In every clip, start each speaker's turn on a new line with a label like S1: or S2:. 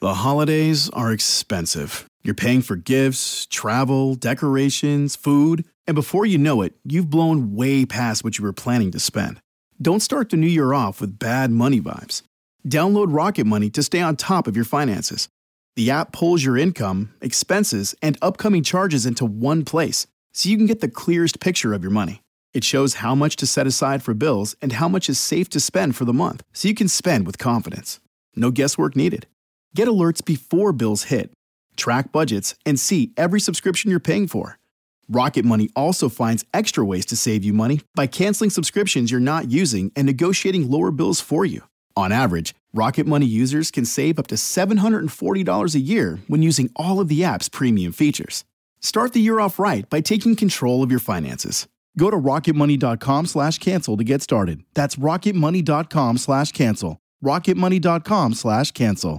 S1: The holidays are expensive. You're paying for gifts, travel, decorations, food, and before you know it, you've blown way past what you were planning to spend. Don't start the new year off with bad money vibes. Download Rocket Money to stay on top of your finances. The app pulls your income, expenses, and upcoming charges into one place, so you can get the clearest picture of your money. It shows how much to set aside for bills and how much is safe to spend for the month, so you can spend with confidence. No guesswork needed. Get alerts before bills hit, track budgets, and see every subscription you're paying for. Rocket Money also finds extra ways to save you money by canceling subscriptions you're not using and negotiating lower bills for you. On average, Rocket Money users can save up to $740 a year when using all of the app's premium features. Start the year off right by taking control of your finances. Go to rocketmoney.com/cancel to get started. That's rocketmoney.com/cancel. rocketmoney.com/cancel.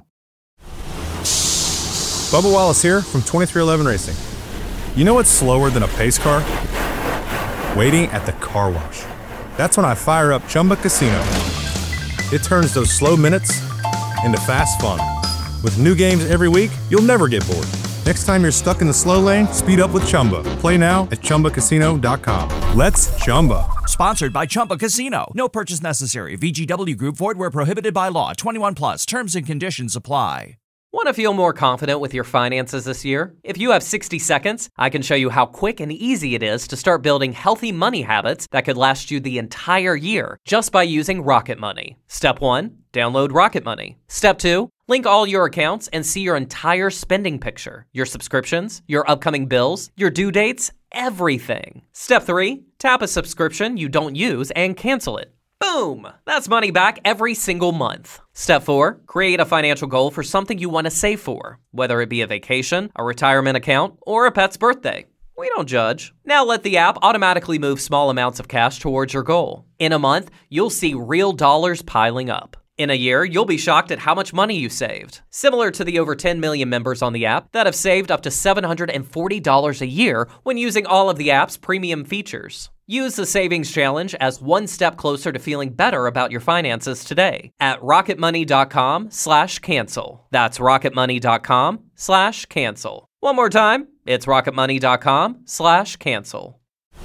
S2: Bubba Wallace here from 2311 Racing. You know what's slower than a pace car? Waiting at the car wash. That's when I fire up Chumba Casino. It turns those slow minutes into fast fun. With new games every week, you'll never get bored. Next time you're stuck in the slow lane, speed up with Chumba. Play now at ChumbaCasino.com. Let's Chumba.
S3: Sponsored by Chumba Casino. No purchase necessary. VGW Group. Void where prohibited by law. 21 plus. Terms and conditions apply.
S4: Want to feel more confident with your finances this year? If you have 60 seconds, I can show you how quick and easy it is to start building healthy money habits that could last you the entire year just by using Rocket Money. Step 1, download Rocket Money. Step 2, link all your accounts and see your entire spending picture, your subscriptions, your upcoming bills, your due dates, everything. Step 3, tap a subscription you don't use and cancel it. Boom! That's money back every single month. Step 4, create a financial goal for something you want to save for, whether it be a vacation, a retirement account, or a pet's birthday. We don't judge. Now let the app automatically move small amounts of cash towards your goal. In a month, you'll see real dollars piling up. In a year, you'll be shocked at how much money you saved. Similar to the over 10 million members on the app that have saved up to $740 a year when using all of the app's premium features. Use the Savings Challenge as one step closer to feeling better about your finances today at rocketmoney.com/cancel. That's rocketmoney.com/cancel. One more time, it's rocketmoney.com/cancel.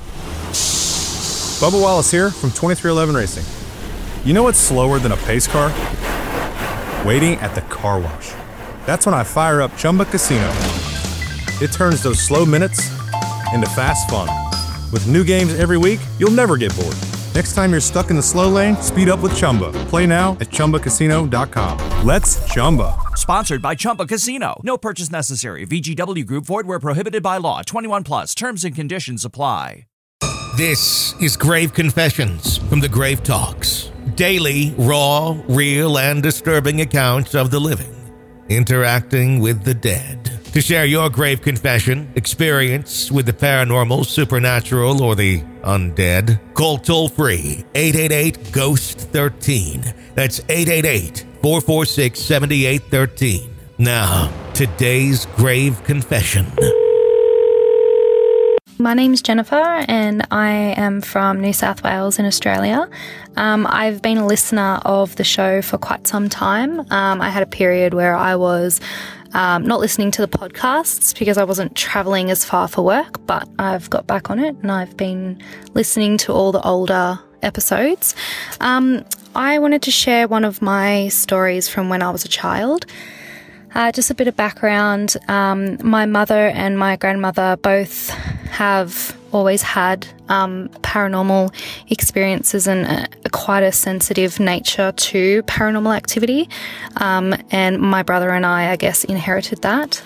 S2: Bubba Wallace here from 2311 Racing. You know what's slower than a pace car? Waiting at the car wash. That's when I fire up Chumba Casino. It turns those slow minutes into fast fun. With new games every week, you'll never get bored. Next time you're stuck in the slow lane, speed up with Chumba. Play now at ChumbaCasino.com. Let's Chumba.
S3: Sponsored by Chumba Casino. No purchase necessary. VGW Group. Void where prohibited by law. 21 plus. Terms and conditions apply.
S5: This is Grave Confessions from the Grave Talks. Daily, raw, real, and disturbing accounts of the living interacting with the dead. To share your grave confession, experience with the paranormal, supernatural, or the undead, call toll-free 888-GHOST-13. That's 888-446-7813. Now, today's grave confession.
S6: My name's Jennifer and I am from New South Wales in Australia. I've been a listener of the show for quite some time. I had a period where I was not listening to the podcasts because I wasn't travelling as far for work, but I've got back on it and I've been listening to all the older episodes. I wanted to share one of my stories from when I was a child. Just a bit of background. My mother and my grandmother both have always had paranormal experiences and quite a sensitive nature to paranormal activity. And my brother and I guess, inherited that.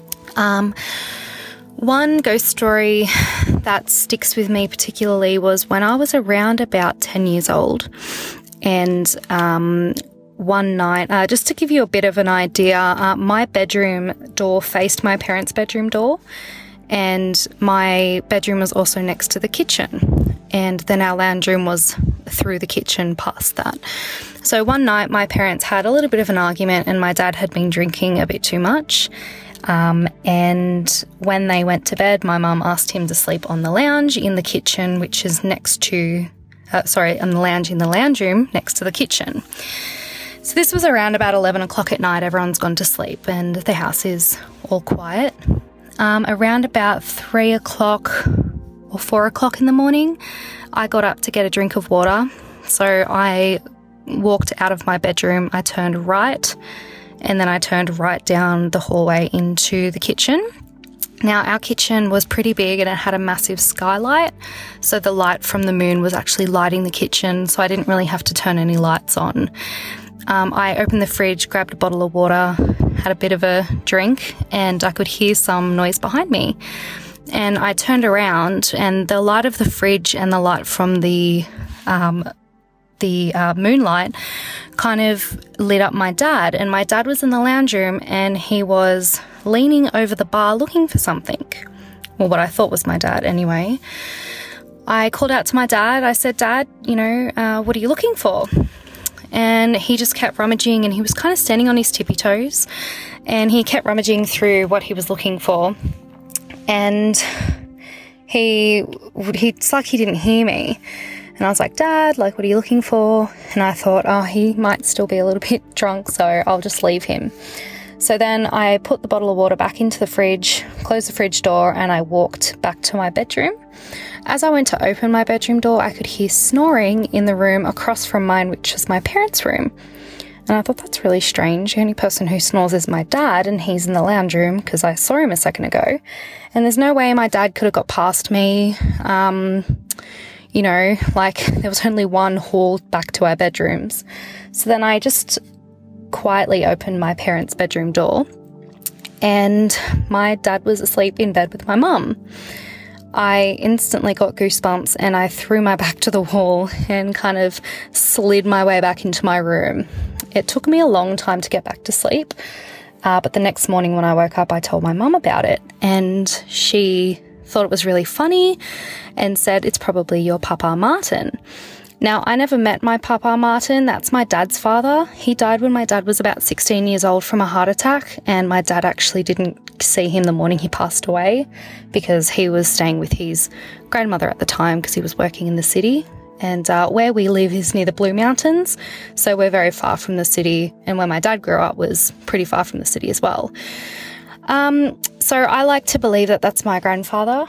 S6: One ghost story that sticks with me particularly was when I was around about 10 years old. And one night, just to give you a bit of an idea, my bedroom door faced my parents' bedroom door, and my bedroom was also next to the kitchen, and then our lounge room was through the kitchen past that. So one night my parents had a little bit of an argument and my dad had been drinking a bit too much, and when they went to bed, my mum asked him to sleep on the lounge in the kitchen, which is next to, on the lounge in the lounge room next to the kitchen. So this was around about 11 o'clock at night. Everyone's gone to sleep and the house is all quiet. Around about 3 o'clock or 4 o'clock in the morning, I got up to get a drink of water. So I walked out of my bedroom, I turned right, and then I turned right down the hallway into the kitchen. Now, our kitchen was pretty big and it had a massive skylight, so the light from the moon was actually lighting the kitchen, so I didn't really have to turn any lights on. I opened the fridge, grabbed a bottle of water, had a bit of a drink, and I could hear some noise behind me. And I turned around, and the light of the fridge and the light from the moonlight kind of lit up my dad. And my dad was in the lounge room and he was leaning over the bar looking for something. Well, what I thought was my dad anyway. I called out to my dad. I said, "Dad, what are you looking for?" And he just kept rummaging, and he was kind of standing on his tippy toes, and he kept rummaging through what he was looking for. And it's like he didn't hear me. And I was like, "Dad, what are you looking for?" And I thought, he might still be a little bit drunk, so I'll just leave him. So then I put the bottle of water back into the fridge, closed the fridge door, and I walked back to my bedroom. As I went to open my bedroom door, I could hear snoring in the room across from mine, which was my parents' room. And I thought, that's really strange. The only person who snores is my dad, and he's in the lounge room because I saw him a second ago. And there's no way my dad could have got past me. There was only one hall back to our bedrooms. So then I just quietly opened my parents' bedroom door, and my dad was asleep in bed with my mum. I instantly got goosebumps and I threw my back to the wall and kind of slid my way back into my room. It took me a long time to get back to sleep, but the next morning when I woke up, I told my mum about it, and she thought it was really funny and said, "It's probably your Papa Martin." Now, I never met my Papa Martin. That's my dad's father. He died when my dad was about 16 years old from a heart attack, and my dad actually didn't see him the morning he passed away because he was staying with his grandmother at the time because he was working in the city. And where we live is near the Blue Mountains, so we're very far from the city, and where my dad grew up was pretty far from the city as well. So I like to believe that that's my grandfather,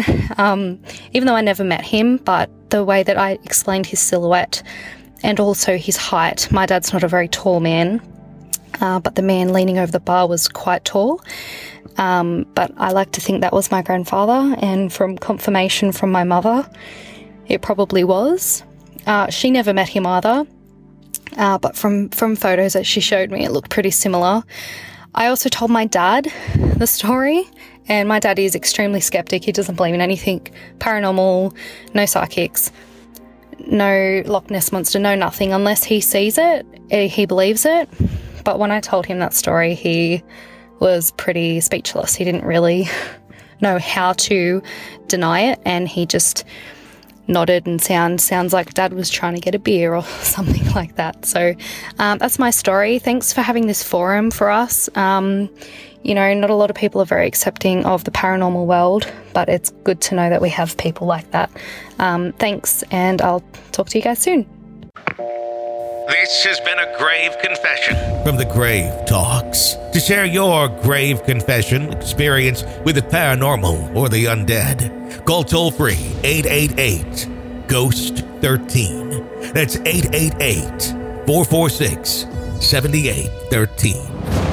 S6: even though I never met him, but the way that I explained his silhouette and also his height. My dad's not a very tall man, but the man leaning over the bar was quite tall. But I like to think that was my grandfather, and from confirmation from my mother, it probably was. She never met him either, but from photos that she showed me, it looked pretty similar. I also told my dad the story, and my dad is extremely skeptic. He doesn't believe in anything paranormal, no psychics, no Loch Ness Monster, no nothing. Unless he sees it, he believes it. But when I told him that story, he was pretty speechless. He didn't really know how to deny it, and he just nodded and sounds like Dad was trying to get a beer or something like that. So that's my story. Thanks for having this forum for us. Not a lot of people are very accepting of the paranormal world, but it's good to know that we have people like that. Thanks, and I'll talk to you guys soon.
S5: This has been a grave confession from the Grave Talks. To share your grave confession experience with the paranormal or the undead, call toll-free 888-GHOST-13. That's 888-446-7813.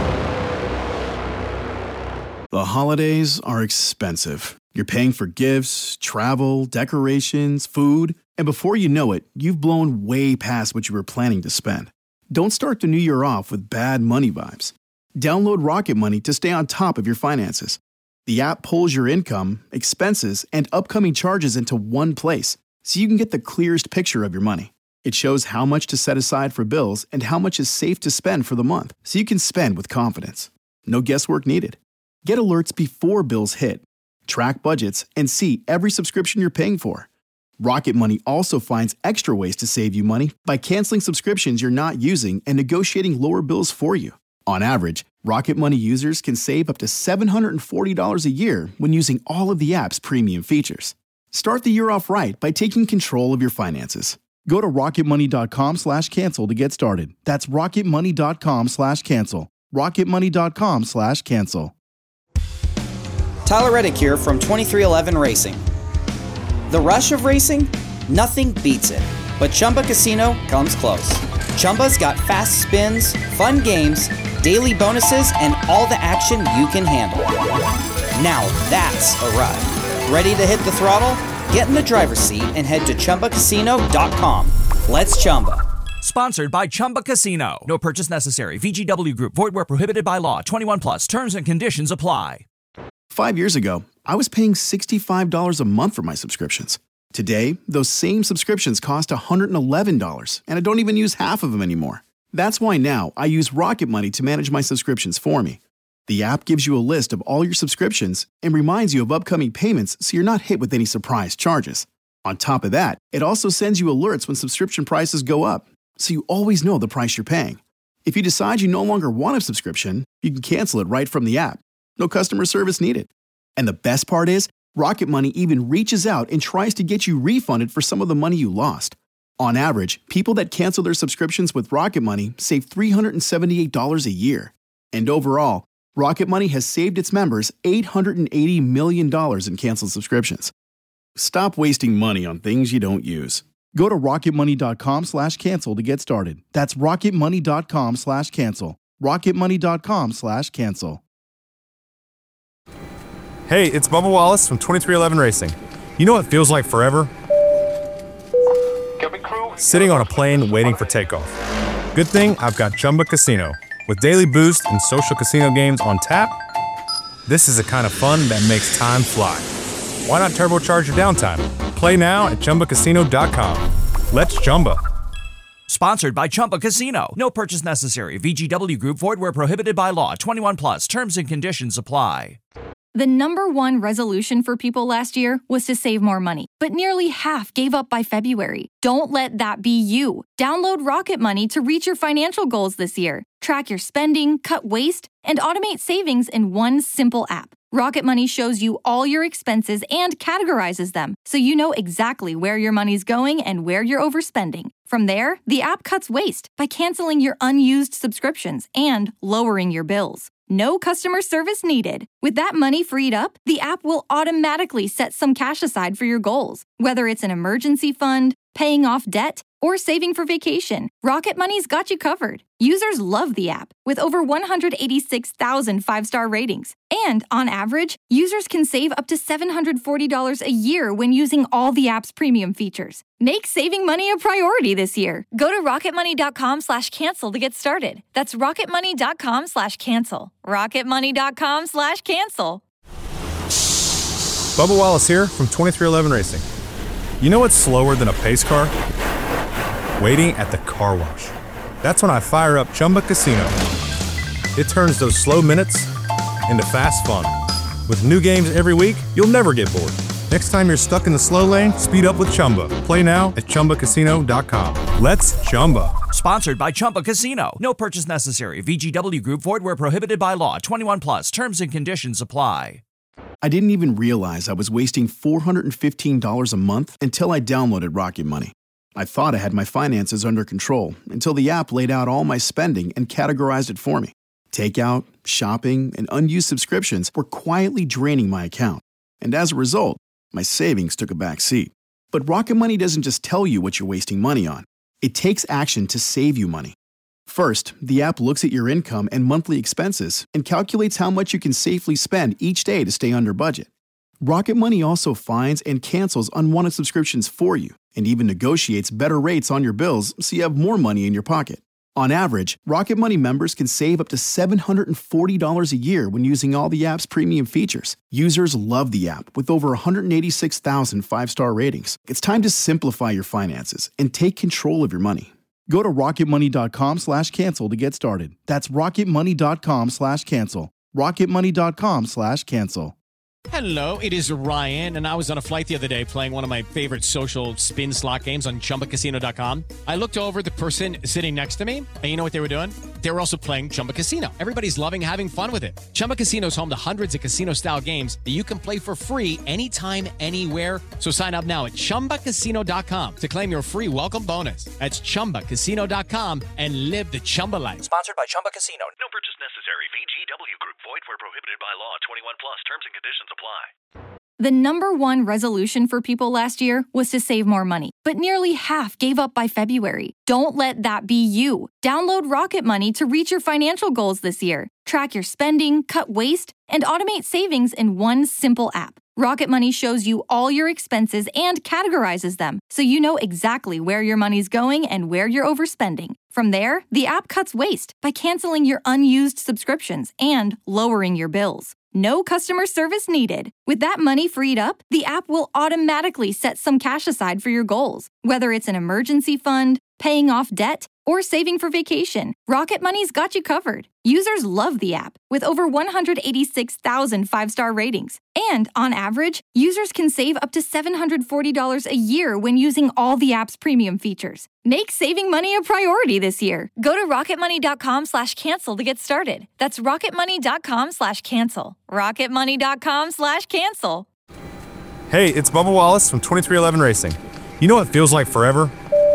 S1: The holidays are expensive. You're paying for gifts, travel, decorations, food, and before you know it, you've blown way past what you were planning to spend. Don't start the new year off with bad money vibes. Download Rocket Money to stay on top of your finances. The app pulls your income, expenses, and upcoming charges into one place, so you can get the clearest picture of your money. It shows how much to set aside for bills and how much is safe to spend for the month, so you can spend with confidence. No guesswork needed. Get alerts before bills hit, track budgets, and see every subscription you're paying for. Rocket Money also finds extra ways to save you money by canceling subscriptions you're not using and negotiating lower bills for you. On average, Rocket Money users can save up to $740 a year when using all of the app's premium features. Start the year off right by taking control of your finances. Go to rocketmoney.com/cancel to get started. That's rocketmoney.com/cancel. rocketmoney.com/cancel.
S7: Tyler Reddick here from 2311 Racing. The rush of racing? Nothing beats it. But Chumba Casino comes close. Chumba's got fast spins, fun games, daily bonuses, and all the action you can handle. Now that's a ride. Ready to hit the throttle? Get in the driver's seat and head to ChumbaCasino.com. Let's Chumba.
S3: Sponsored by Chumba Casino. No purchase necessary. VGW Group. Void where prohibited by law. 21 plus. Terms and conditions apply.
S1: 5 years ago, I was paying $65 a month for my subscriptions. Today, those same subscriptions cost $111, and I don't even use half of them anymore. That's why now I use Rocket Money to manage my subscriptions for me. The app gives you a list of all your subscriptions and reminds you of upcoming payments so you're not hit with any surprise charges. On top of that, it also sends you alerts when subscription prices go up, so you always know the price you're paying. If you decide you no longer want a subscription, you can cancel it right from the app. No customer service needed. And the best part is, Rocket Money even reaches out and tries to get you refunded for some of the money you lost. On average, people that cancel their subscriptions with Rocket Money save $378 a year. And overall, Rocket Money has saved its members $880 million in canceled subscriptions. Stop wasting money on things you don't use. Go to rocketmoney.com/cancel to get started. That's rocketmoney.com/cancel. rocketmoney.com/cancel.
S2: Hey, it's Bubba Wallace from 2311 Racing. You know what feels like forever? Sitting on a plane waiting for takeoff. Good thing I've got Chumba Casino. With daily boost and social casino games on tap, this is the kind of fun that makes time fly. Why not turbocharge your downtime? Play now at ChumbaCasino.com. Let's Chumba.
S3: Sponsored by Chumba Casino. No purchase necessary. VGW Group. Void where prohibited by law. 21 plus. Terms and conditions apply.
S8: The number one resolution for people last year was to save more money, but nearly half gave up by February. Don't let that be you. Download Rocket Money to reach your financial goals this year. Track your spending, cut waste, and automate savings in one simple app. Rocket Money shows you all your expenses and categorizes them, so you know exactly where your money's going and where you're overspending. From there, the app cuts waste by canceling your unused subscriptions and lowering your bills. No customer service needed. With that money freed up, the app will automatically set some cash aside for your goals. Whether it's an emergency fund, paying off debt, or saving for vacation, Rocket Money's got you covered. Users love the app, with over 186,000 five-star ratings. And on average, users can save up to $740 a year when using all the app's premium features. Make saving money a priority this year. Go to rocketmoney.com/cancel to get started. That's rocketmoney.com/cancel. rocketmoney.com/cancel.
S2: Bubba Wallace here from 2311 Racing. You know what's slower than a pace car? Waiting at the car wash. That's when I fire up Chumba Casino. It turns those slow minutes into fast fun. With new games every week, you'll never get bored. Next time you're stuck in the slow lane, speed up with Chumba. Play now at ChumbaCasino.com. Let's Chumba.
S3: Sponsored by Chumba Casino. No purchase necessary. VGW Group. Void where prohibited by law. 21 plus. Terms and conditions apply.
S1: I didn't even realize I was wasting $415 a month until I downloaded Rocket Money. I thought I had my finances under control until the app laid out all my spending and categorized it for me. Takeout, shopping, and unused subscriptions were quietly draining my account. And as a result, my savings took a back seat. But Rocket Money doesn't just tell you what you're wasting money on. It takes action to save you money. First, the app looks at your income and monthly expenses and calculates how much you can safely spend each day to stay under budget. Rocket Money also finds and cancels unwanted subscriptions for you and even negotiates better rates on your bills so you have more money in your pocket. On average, Rocket Money members can save up to $740 a year when using all the app's premium features. Users love the app with over 186,000 five-star ratings. It's time to simplify your finances and take control of your money. Go to rocketmoney.com/cancel to get started. That's rocketmoney.com/cancel. rocketmoney.com/cancel.
S9: Hello, it is Ryan, and I was on a flight the other day playing one of my favorite social spin slot games on ChumbaCasino.com. I looked over at the person sitting next to me, and you know what they were doing? They were also playing Chumba Casino. Everybody's loving having fun with it. Chumba Casino is home to hundreds of casino-style games that you can play for free anytime, anywhere. So sign up now at ChumbaCasino.com to claim your free welcome bonus. That's ChumbaCasino.com and live the Chumba life.
S3: Sponsored by Chumba Casino.
S10: No purchase necessary. VGW Group. Void where prohibited by law. 21 plus. Terms and conditions apply.
S8: The number one resolution for people last year was to save more money, but nearly half gave up by February. Don't let that be you. Download Rocket Money to reach your financial goals this year. Track your spending, cut waste, and automate savings in one simple app. Rocket Money shows you all your expenses and categorizes them, so you know exactly where your money's going and where you're overspending. From there, the app cuts waste by canceling your unused subscriptions and lowering your bills. No customer service needed. With that money freed up, the app will automatically set some cash aside for your goals. Whether it's an emergency fund, paying off debt, or saving for vacation, Rocket Money's got you covered. Users love the app, with over 186,000 five-star ratings. And on average, users can save up to $740 a year when using all the app's premium features. Make saving money a priority this year. Go to rocketmoney.com/cancel to get started. That's rocketmoney.com/cancel. rocketmoney.com/cancel.
S2: Hey, it's Bubba Wallace from 2311 Racing. You know what feels like forever?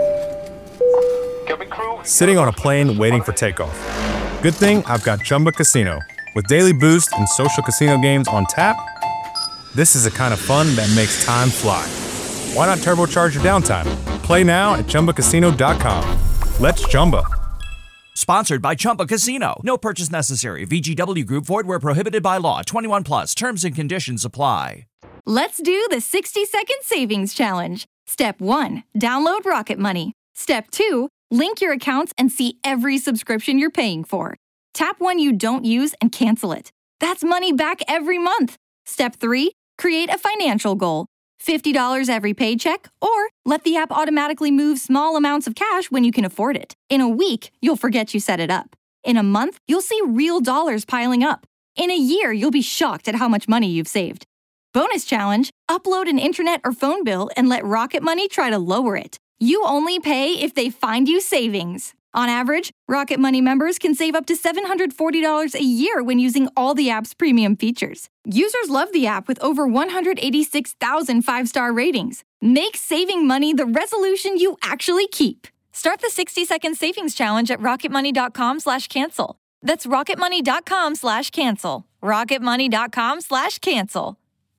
S2: Sitting on a plane waiting for takeoff. Good thing I've got Chumba Casino. With daily boost and social casino games on tap, this is the kind of fun that makes time fly. Why not turbocharge your downtime? Play now at ChumbaCasino.com. Let's Chumba.
S3: Sponsored by Chumba Casino. No purchase necessary. VGW Group. Void where prohibited by law. 21 plus. Terms and conditions apply.
S8: Let's do the 60-second savings challenge. Step 1, download Rocket Money. Step 2, link your accounts and see every subscription you're paying for. Tap one you don't use and cancel it. That's money back every month. Step 3, create a financial goal. $50 every paycheck, or let the app automatically move small amounts of cash when you can afford it. In a week, you'll forget you set it up. In a month, you'll see real dollars piling up. In a year, you'll be shocked at how much money you've saved. Bonus challenge, upload an internet or phone bill and let Rocket Money try to lower it. You only pay if they find you savings. On average, Rocket Money members can save up to $740 a year when using all the app's premium features. Users love the app with over 186,000 five-star ratings. Make saving money the resolution you actually keep. Start the 60-second savings challenge at rocketmoney.com/cancel. That's rocketmoney.com/cancel. rocketmoney.com/cancel.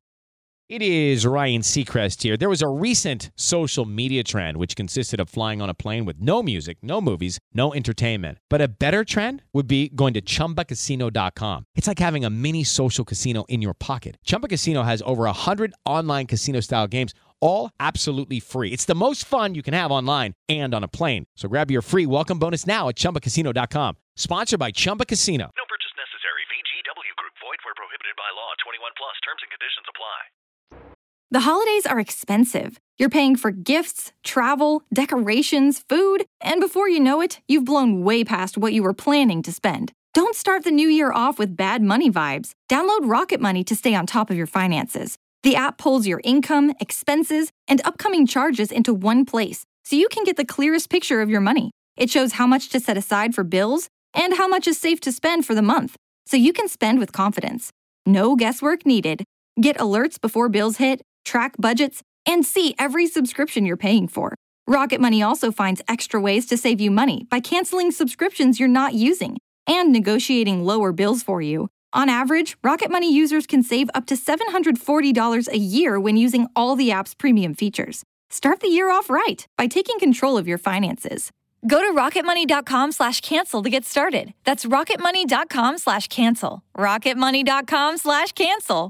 S9: It is Ryan Seacrest here. There was a recent social media trend which consisted of flying on a plane with no music, no movies, no entertainment. But a better trend would be going to ChumbaCasino.com. It's like having a mini social casino in your pocket. Chumba Casino has over 100 online casino-style games, all absolutely free. It's the most fun you can have online and on a plane. So grab your free welcome bonus now at ChumbaCasino.com. Sponsored by Chumba Casino.
S10: No purchase necessary. VGW Group. Void where prohibited by law. 21 plus. Terms and conditions apply.
S8: The holidays are expensive. You're paying for gifts, travel, decorations, food, and before you know it, you've blown way past what you were planning to spend. Don't start the new year off with bad money vibes. Download Rocket Money to stay on top of your finances. The app pulls your income, expenses, and upcoming charges into one place, so you can get the clearest picture of your money. It shows how much to set aside for bills and how much is safe to spend for the month, so you can spend with confidence. No guesswork needed. Get alerts before bills hit, track budgets, and see every subscription you're paying for. Rocket Money also finds extra ways to save you money by canceling subscriptions you're not using and negotiating lower bills for you. On average, Rocket Money users can save up to $740 a year when using all the app's premium features. Start the year off right by taking control of your finances. Go to rocketmoney.com/cancel to get started. That's rocketmoney.com/cancel. rocketmoney.com/cancel.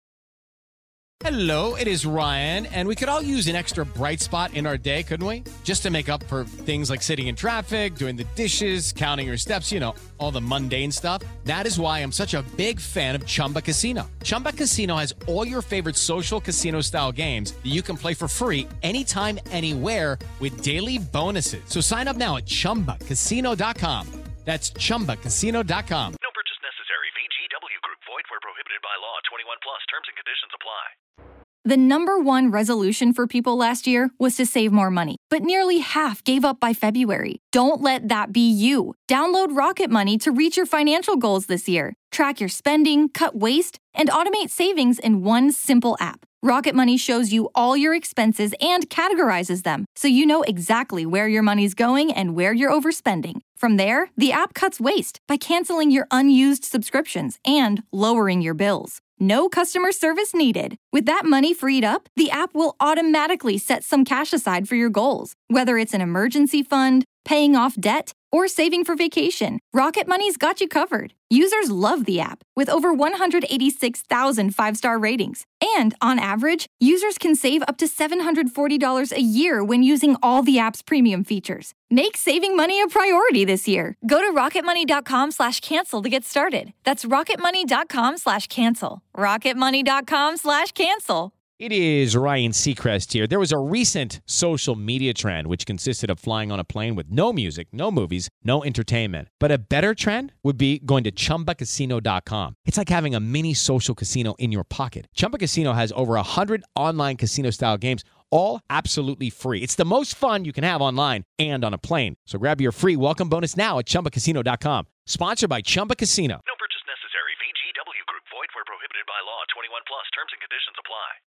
S9: Hello, it is Ryan, and we could all use an extra bright spot in our day, couldn't we? Just to make up for things like sitting in traffic, doing the dishes, counting your steps, you know, all the mundane stuff. That is why I'm such a big fan of Chumba Casino. Chumba Casino has all your favorite social casino-style games that you can play for free anytime, anywhere with daily bonuses. So sign up now at ChumbaCasino.com. That's ChumbaCasino.com.
S10: No purchase necessary. VGW Group. Void where prohibited by law. 21 plus. Terms and conditions apply.
S8: The number one resolution for people last year was to save more money, but nearly half gave up by February. Don't let that be you. Download Rocket Money to reach your financial goals this year. Track your spending, cut waste, and automate savings in one simple app. Rocket Money shows you all your expenses and categorizes them, so you know exactly where your money's going and where you're overspending. From there, the app cuts waste by canceling your unused subscriptions and lowering your bills. No customer service needed. With that money freed up, the app will automatically set some cash aside for your goals, whether it's an emergency fund, paying off debt, or saving for vacation. Rocket Money's got you covered. Users love the app, with over 186,000 five-star ratings. And on average, users can save up to $740 a year when using all the app's premium features. Make saving money a priority this year. Go to rocketmoney.com/cancel to get started. That's rocketmoney.com/cancel. rocketmoney.com/cancel.
S9: It is Ryan Seacrest here. There was a recent social media trend which consisted of flying on a plane with no music, no movies, no entertainment. But a better trend would be going to ChumbaCasino.com. It's like having a mini social casino in your pocket. Chumba Casino has over 100 online casino-style games, all absolutely free. It's the most fun you can have online and on a plane. So grab your free welcome bonus now at ChumbaCasino.com. Sponsored by Chumba Casino.
S10: No purchase necessary. VGW Group. Void where prohibited by law. 21 plus. Terms and conditions apply.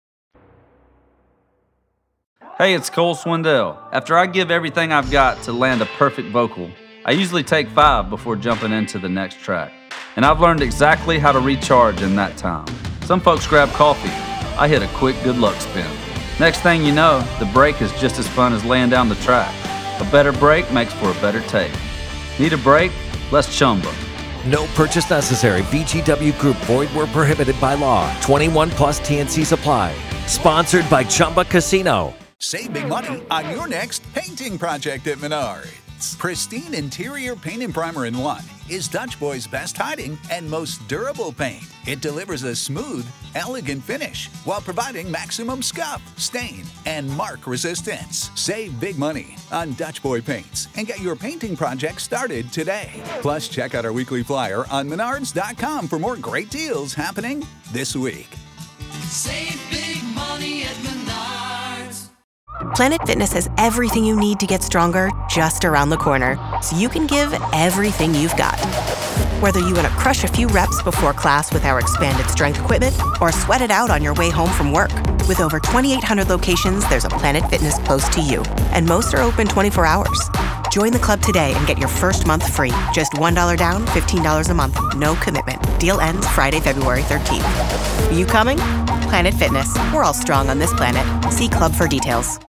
S11: Hey, it's Cole Swindell. After I give everything I've got to land a perfect vocal, I usually take 5 before jumping into the next track. And I've learned exactly how to recharge in that time. Some folks grab coffee. I hit a quick good luck spin. Next thing you know, the break is just as fun as laying down the track. A better break makes for a better take. Need a break? Let's Chumba.
S12: No purchase necessary. VGW Group. Void where prohibited by law. 21 plus TNCs apply. Sponsored by Chumba Casino.
S13: Save big money on your next painting project at Menards. Pristine interior paint and primer in one is Dutch Boy's best hiding and most durable paint. It delivers a smooth, elegant finish while providing maximum scuff, stain, and mark resistance. Save big money on Dutch Boy paints and get your painting project started today. Plus, check out our weekly flyer on Menards.com for more great deals happening this week.
S14: Save big money at Menards.
S15: Planet Fitness has everything you need to get stronger just around the corner, so you can give everything you've got. Whether you want to crush a few reps before class with our expanded strength equipment or sweat it out on your way home from work. With over 2,800 locations, there's a Planet Fitness close to you, and most are open 24 hours. Join the club today and get your first month free. Just $1 down, $15 a month, no commitment. Deal ends Friday, February 13th. You coming? Planet Fitness. We're all strong on this planet. See club for details.